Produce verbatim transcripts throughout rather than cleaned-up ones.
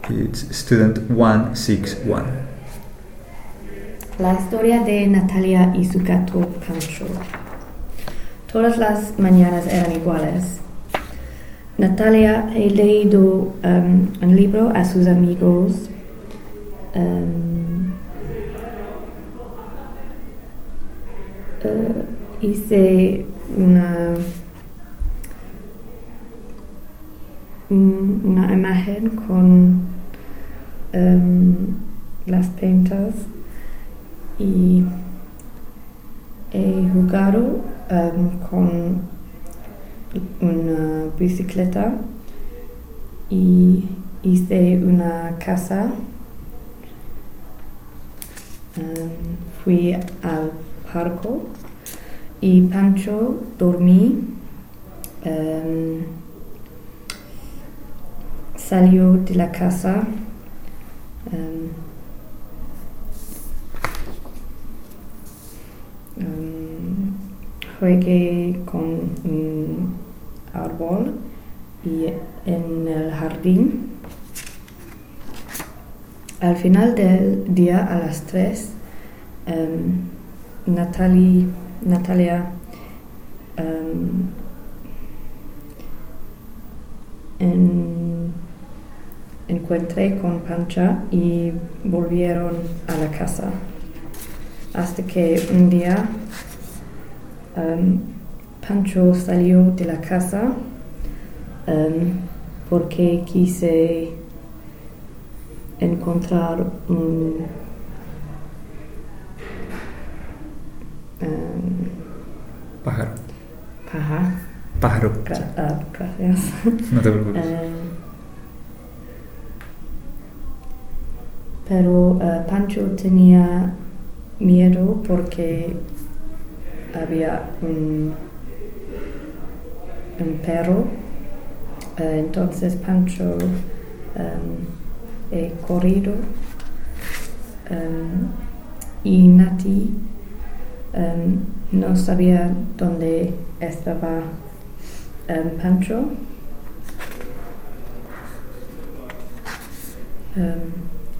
It's student one six one. La historia de Natalia y su gato Pancho. Todas las mañanas eran iguales. Natalia ha leído um, un libro a sus amigos. Um, uh, hice una, una imagen con um, las pintas y he jugado um, con una bicicleta y hice una casa. Um, fui al parque y Pancho dormí. Um, salió de la casa. Um, um, jugué con un árbol y en el jardín. Al final del día, a las tres, um, Natalie, Natalia um, en, encontré con Pancha y volvieron a la casa. Hasta que un día um, Pancho salió de la casa um, porque quise encontrar un um, Pájaro. paja. Pájaro. Gra- Sí. ah, gracias. No te preocupes. Um, pero uh, Pancho tenía miedo porque había un, un perro. Uh, entonces Pancho um, he corrido um, y Nati um, no sabía dónde estaba um, Pancho. Um,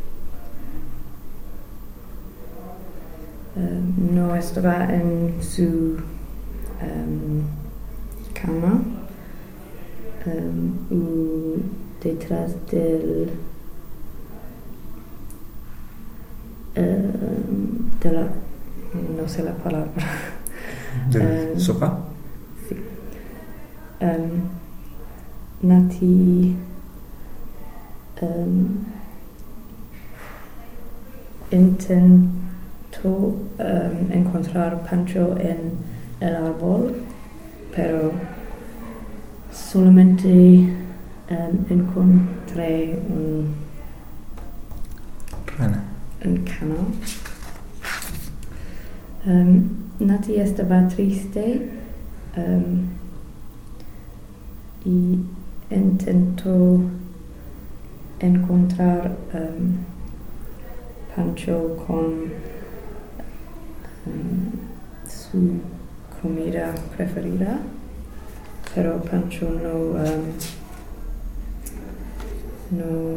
um, no estaba en su um, cama um, y detrás del um, de la no sé la palabra ¿Del um, sofá? sí. um, Nati um, intentó um, encontrar Pancho en el árbol, pero solamente um, encontré un, Rana. un cano. Um, Nati estaba triste um, y intentó encontrar um, Pancho con um, su comida preferida, pero Pancho no um, no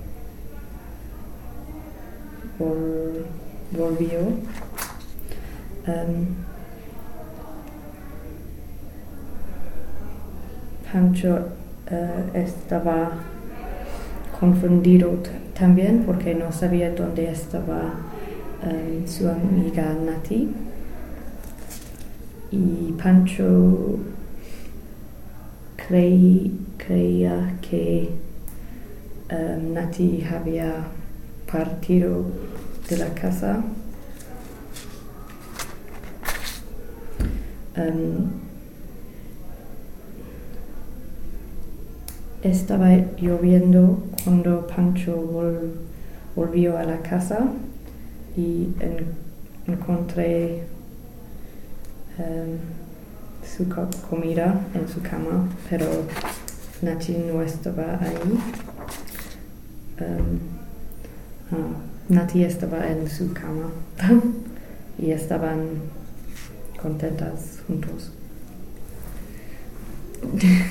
vol- volvió. Um, Pancho uh, estaba confundido t- también porque no sabía dónde estaba um, su amiga Nati. Y Pancho creí, creía que um, Nati había partido de la casa. Um, estaba lloviendo cuando Pancho vol- volvió a la casa y en- encontré um, su co- comida en su cama, pero Nati no estaba ahí. Um, ah, Nati estaba en su cama y estaban contentas juntos.